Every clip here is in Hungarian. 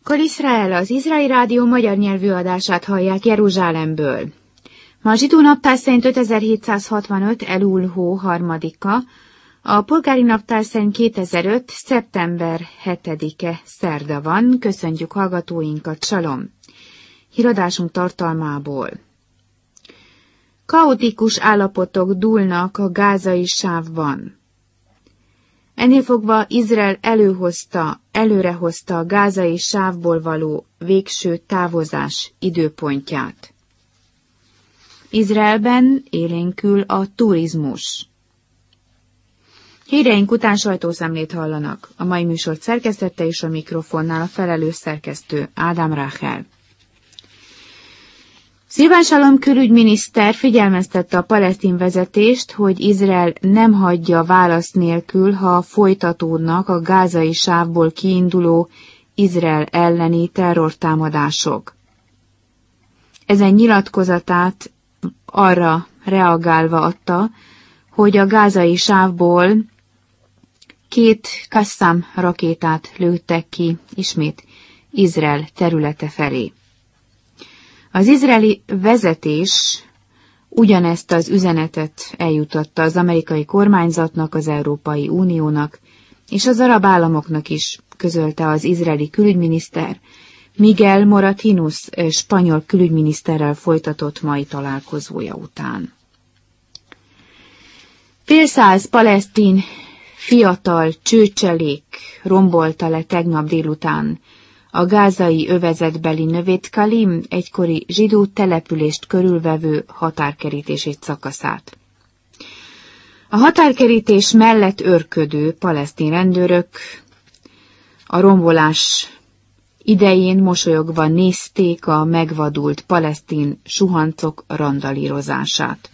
Kol Izrael, az Izraeli Rádió magyar nyelvű adását hallják Jeruzsálemből. Ma a zsidó naptár szerint 5765. Elul hó 3-a, a polgári naptár szerint 2005. szeptember 7-e szerda van. Köszöntjük hallgatóinkat, salom! Híradásunk tartalmából. Kaotikus állapotok dúlnak a gázai sávban. Ennél fogva Izrael előrehozta a gázai sávból való végső távozás időpontját. Izraelben élénkül a turizmus. Híreink után sajtószemlét hallanak. A mai műsort szerkesztette és a mikrofonnál a felelős szerkesztő Ádám Ráhel. Szilván Salom külügyminiszter figyelmeztette a palesztin vezetést, hogy Izrael nem hagyja válasz nélkül, ha folytatódnak a gázai sávból kiinduló Izrael elleni terrortámadások. Ezen nyilatkozatát arra reagálva adta, hogy a gázai sávból 2 Qassam rakétát lőttek ki ismét Izrael területe felé. Az izraeli vezetés ugyanezt az üzenetet eljutatta az amerikai kormányzatnak, az Európai Uniónak és az arab államoknak is, közölte az izraeli külügyminiszter Miguel Moratinus spanyol külügyminiszterrel folytatott mai találkozója után. Fél száz palesztin fiatal csőcselék rombolta le tegnap délután a gázai övezetbeli Növet Kalim egykori zsidó települést körülvevő határkerítését szakaszát. A határkerítés mellett őrködő palesztin rendőrök a rombolás idején mosolyogva nézték a megvadult palesztin suhancok randalírozását.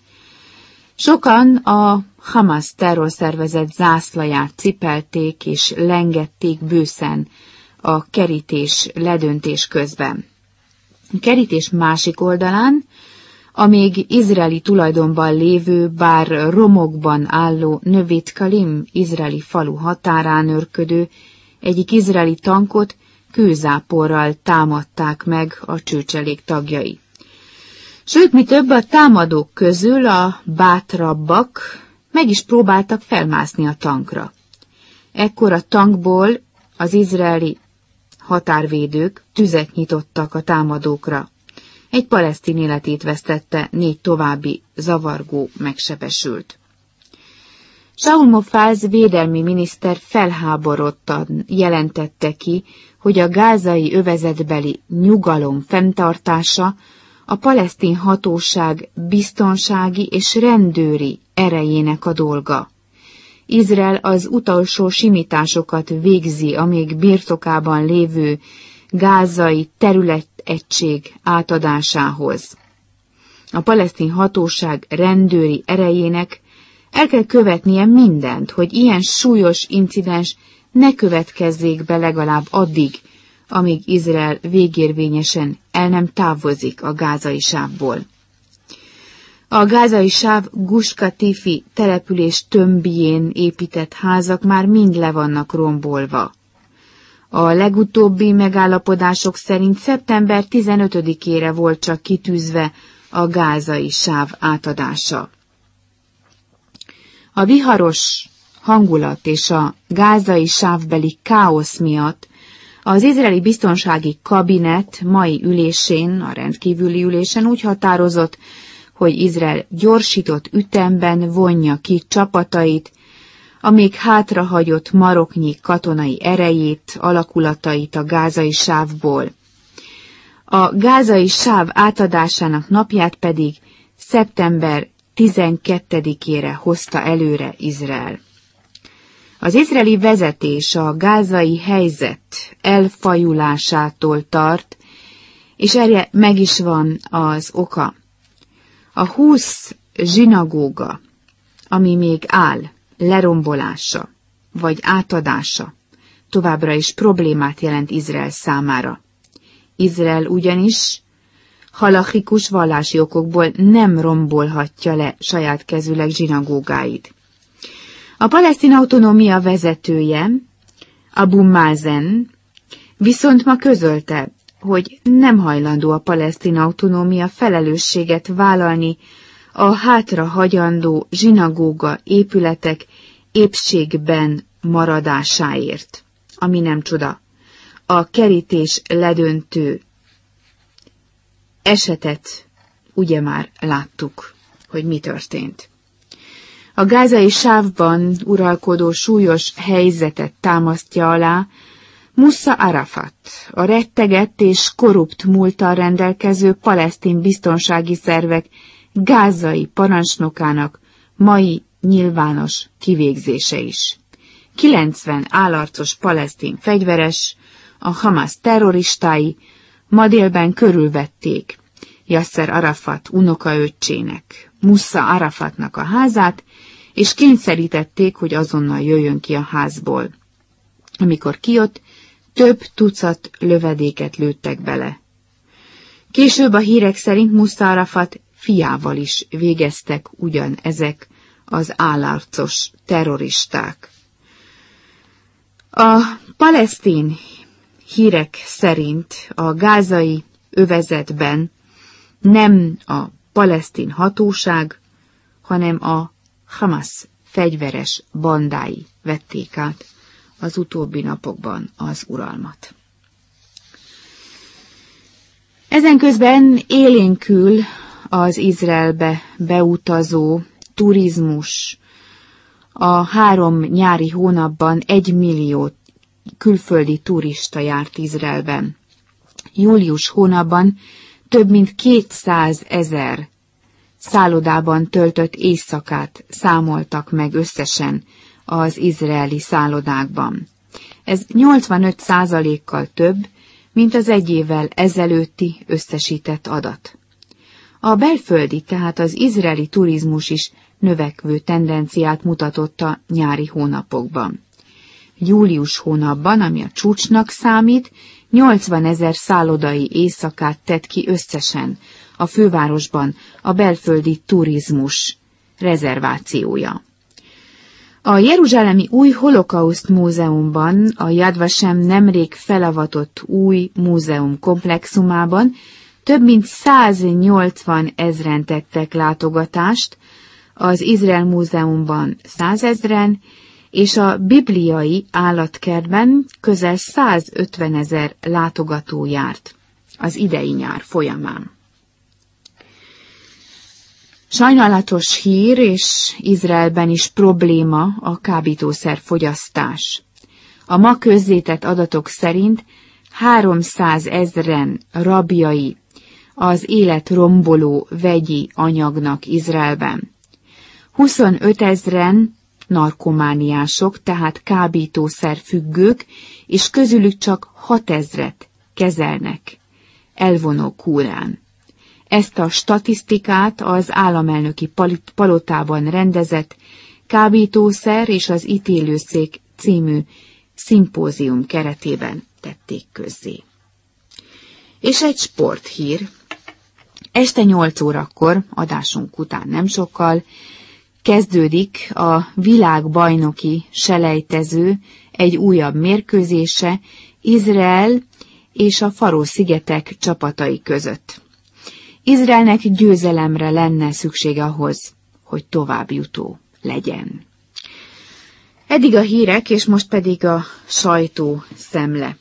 Sokan a Hamas terrorszervezet zászlaját cipelték és lengették bőszen a kerítés ledöntés közben. A kerítés másik oldalán, a még izraeli tulajdonban lévő, bár romokban álló Növet Kalim izraeli falu határán őrködő egyik izraeli tankot kőzáporral támadták meg a csőcselék tagjai. Sőt, mi több, a támadók közül a bátrabbak meg is próbáltak felmászni a tankra. Ekkor a tankból az izraeli határvédők tüzet nyitottak a támadókra. Egy palesztin életét vesztette, 4 további zavargó megsebesült. Shaul Mofaz védelmi miniszter felháborodtan jelentette ki, hogy a gázai övezetbeli nyugalom fenntartása a palesztin hatóság biztonsági és rendőri erejének a dolga. Izrael az utolsó simításokat végzi a még birtokában lévő gázai területegység átadásához. A palesztin hatóság rendőri erejének el kell követnie mindent, hogy ilyen súlyos incidens ne következzék be legalább addig, amíg Izrael végérvényesen el nem távozik a gázai sávból. A gázai sáv Gush Katifi település tömbjén épített házak már mind le vannak rombolva. A legutóbbi megállapodások szerint szeptember 15-ére volt csak kitűzve a gázai sáv átadása. A viharos hangulat és a gázai sávbeli káosz miatt az izraeli biztonsági kabinet mai ülésén, a rendkívüli ülésen úgy határozott, hogy Izrael gyorsított ütemben vonja ki csapatait, a még hátrahagyott maroknyi katonai erejét, alakulatait a gázai sávból. A gázai sáv átadásának napját pedig szeptember 12-ére hozta előre Izrael. Az izraeli vezetés a gázai helyzet elfajulásától tart, és erre meg is van az oka. A 20 zsinagóga, ami még áll, lerombolása vagy átadása továbbra is problémát jelent Izrael számára. Izrael ugyanis halachikus vallási okokból nem rombolhatja le saját kezűleg zsinagógáit. A palesztin autonómia vezetője, Abu Mazen, Viszont ma közölte, hogy nem hajlandó a palesztin autonómia felelősséget vállalni a hátrahagyandó zsinagóga épületek épségben maradásáért, ami nem csoda. A kerítés ledöntő esetet ugye már láttuk, hogy mi történt. A gázai sávban uralkodó súlyos helyzetet támasztja alá Musa Arafat, a rettegett és korrupt múlttal rendelkező palesztin biztonsági szervek gázai parancsnokának mai nyilvános kivégzése is. 90 állarcos palesztin fegyveres, a Hamas terroristái ma délben körülvették Yasser Arafat unokaöccsének, Musa Arafatnak a házát, és kényszerítették, hogy azonnal jöjjön ki a házból. Amikor kijött, több tucat lövedéket lőttek bele. Később a hírek szerint Musa Arafat fiával is végeztek ugyanezek az állarcos terroristák. A palesztin hírek szerint a gázai övezetben nem a palesztin hatóság, hanem a Hamas fegyveres bandái vették át az utóbbi napokban az uralmat. Ezenközben élénkül az Izraelbe beutazó turizmus. A 3 nyári hónapban 1 millió külföldi turista járt Izraelben. Július hónapban több mint 200 000 szállodában töltött éjszakát számoltak meg összesen az izraeli szállodákban. Ez 85%-kal több, mint az egy évvel ezelőtti összesített adat. A belföldi, tehát az izraeli turizmus is növekvő tendenciát mutatott a nyári hónapokban. Július hónapban, ami a csúcsnak számít, 80 000 szállodai éjszakát tett ki összesen a fővárosban a belföldi turizmus rezervációja. A jeruzsálemi új holokauszt múzeumban, a Yad Vashem nemrég felavatott új múzeum komplexumában több mint 180 000 tettek látogatást, az Izrael múzeumban 100 000, és a bibliai állatkertben közel 150 000 látogató járt az idei nyár folyamán. Sajnálatos hír, és Izraelben is probléma a kábítószerfogyasztás. A ma közzétett adatok szerint 300 000 rabjai az életromboló vegyi anyagnak Izraelben. 25 000 narkomániások, tehát kábítószerfüggők, és közülük csak 6 000 kezelnek elvonó kúrán. Ezt a statisztikát az államelnöki palotában rendezett Kábítószer és az ítélőszék című szimpózium keretében tették közzé. És egy sporthír. Este 8 órakor, adásunk után nem sokkal, kezdődik a világbajnoki selejtező egy újabb mérkőzése Izrael és a Faró-szigetek csapatai között. Izraelnek győzelemre lenne szükség ahhoz, hogy továbbjutó legyen. Eddig a hírek, és most pedig a sajtó szemle.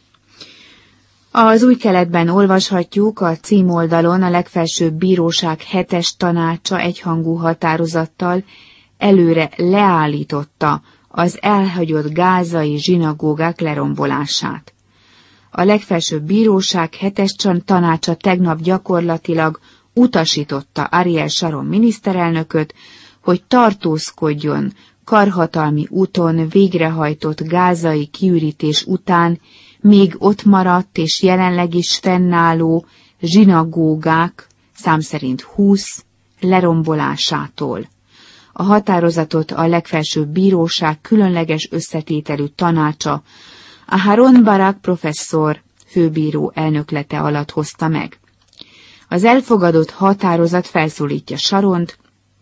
Az Új Keletben olvashatjuk, a címoldalon a legfelsőbb bíróság 7-es tanácsa egyhangú határozattal előre leállította az elhagyott gázai zsinagógák lerombolását. A legfelsőbb bíróság 7-es tanácsa tegnap gyakorlatilag utasította Ariel Sharon miniszterelnököt, hogy tartózkodjon karhatalmi úton végrehajtott gázai kiürítés után még ott maradt és jelenleg is fennálló zsinagógák, szám szerint 20, lerombolásától. A határozatot a legfelsőbb bíróság különleges összetételű tanácsa Aharon Barak professzor főbíró elnöklete alatt hozta meg. Az elfogadott határozat felszólítja Sharont,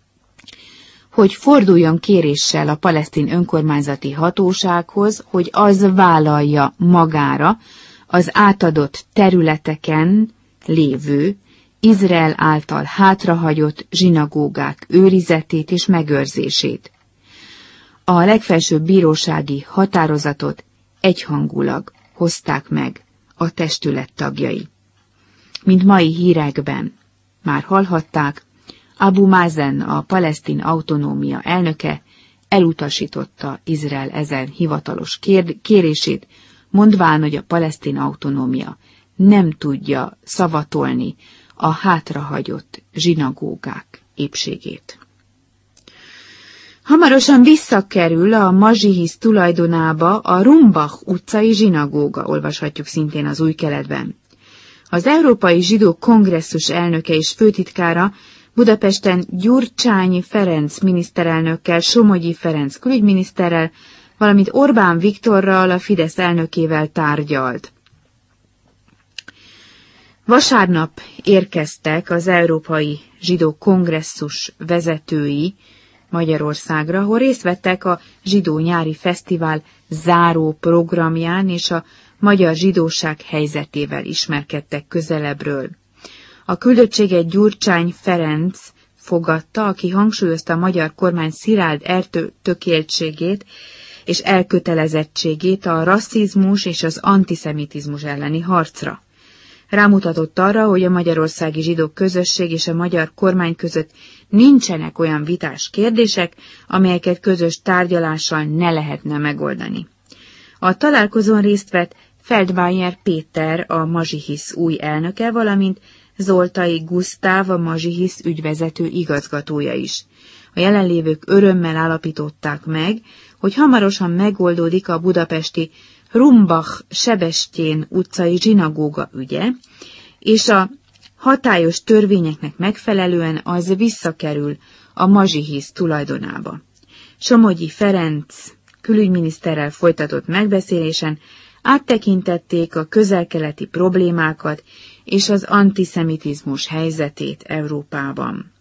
hogy forduljon kéréssel a palesztin önkormányzati hatósághoz, hogy az vállalja magára az átadott területeken lévő, Izrael által hátrahagyott zsinagógák őrizetét és megőrzését. A legfelsőbb bírósági határozatot egyhangulag hozták meg a testület tagjai. Mint mai hírekben már hallhatták, Abu Mazen, a palesztin autonómia elnöke elutasította Izrael ezen hivatalos kérését, mondván, hogy a palesztin autonómia nem tudja szavatolni a hátrahagyott zsinagógák épségét. Hamarosan visszakerül a Mazsihisz tulajdonába a Rumbach utcai zsinagóga, olvashatjuk szintén az Új Keletben. Az Európai Zsidó Kongresszus elnöke és főtitkára Budapesten Gyurcsány Ferenc miniszterelnökkel, Somogyi Ferenc külügyminiszterrel, valamint Orbán Viktorral, a Fidesz elnökével tárgyalt. Vasárnap érkeztek az Európai Zsidó Kongresszus vezetői Magyarországra, ahol részt vettek a Zsidó Nyári Fesztivál záró programján, és a magyar zsidóság helyzetével ismerkedtek közelebbről. A küldöttséget Gyurcsány Ferenc fogadta, aki hangsúlyozta a magyar kormány szilárd eltökéltségét és elkötelezettségét a rasszizmus és az antiszemitizmus elleni harcra. Rámutatott arra, hogy a magyarországi zsidó közösség és a magyar kormány között nincsenek olyan vitás kérdések, amelyeket közös tárgyalással ne lehetne megoldani. A találkozón részt vett Feldmayer Péter, a Mazsihisz új elnöke, valamint Zoltai Gusztáv, a Mazsihisz ügyvezető igazgatója is. A jelenlévők örömmel állapították meg, hogy hamarosan megoldódik a budapesti Rumbach-Sebestyén utcai zsinagóga ügye, és a hatályos törvényeknek megfelelően az visszakerül a Mazsihisz tulajdonába. Somogyi Ferenc külügyminiszterrel folytatott megbeszélésen áttekintették a közel-keleti problémákat és az antiszemitizmus helyzetét Európában.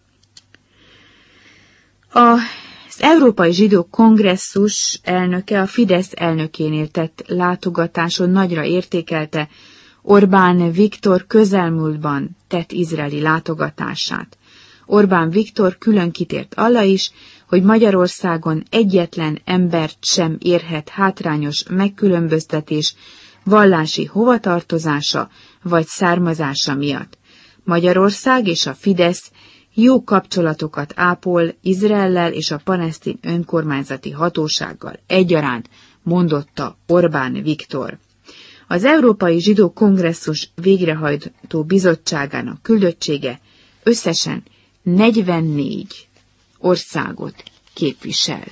Az Európai Zsidó Kongresszus elnöke a Fidesz elnökénél tett látogatáson nagyra értékelte Orbán Viktor közelmúltban tett izraeli látogatását. Orbán Viktor külön kitért arra is, hogy Magyarországon egyetlen embert sem érhet hátrányos megkülönböztetés vallási hovatartozása vagy származása miatt. Magyarország és a Fidesz jó kapcsolatokat ápol Izraellel és a palesztin önkormányzati hatósággal egyaránt, mondotta Orbán Viktor. Az Európai Zsidó Kongresszus végrehajtó bizottságának küldöttsége összesen 44 országot képvisel.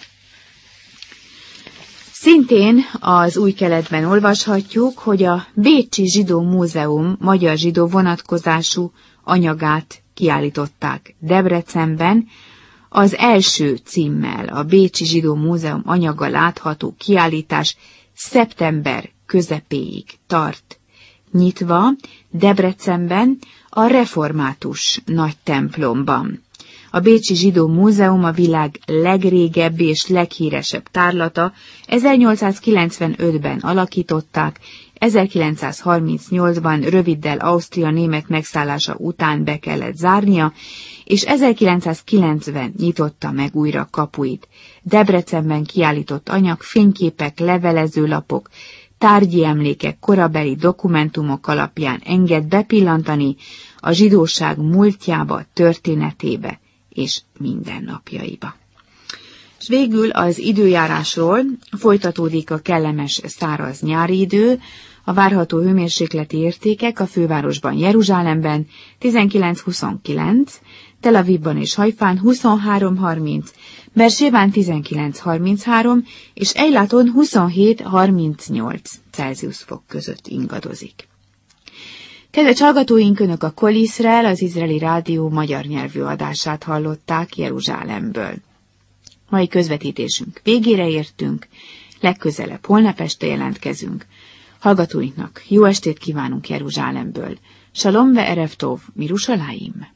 Szintén az Új Keletben olvashatjuk, hogy a Bécsi Zsidó Múzeum magyar zsidó vonatkozású anyagát kiállították Debrecenben. Az első címmel a Bécsi Zsidó Múzeum anyaga látható kiállítás szeptember közepéig tart nyitva Debrecenben, a református nagy templomban. A Bécsi Zsidó Múzeum a világ legrégebbi és leghíresebb tárlata, 1895-ben alakították, 1938-ban röviddel Ausztria német megszállása után be kellett zárnia, és 1990 nyitotta meg újra kapuit. Debrecenben kiállított anyag, fényképek, levelezőlapok, tárgyi emlékek, korabeli dokumentumok alapján enged bepillantani a zsidóság múltjába, történetébe és mindennapjaiba. És végül az időjárásról folytatódik a kellemes száraz nyári idő, a várható hőmérsékleti értékek a fővárosban Jeruzsálemben 19-29, Tel Avivban és Hajfán 23-30, Bersébán 19-33 és Eilaton 27-38 Celsius fok között ingadozik. Kedves hallgatóink, Önök a Kol Iszrael, az izraeli rádió magyar nyelvű adását hallották Jeruzsálemből. Mai közvetítésünk végére értünk, legközelebb holnap este jelentkezünk. Hallgatóinknak jó estét kívánunk Jeruzsálemből. Shalom ve erev tov, Mirushalayim!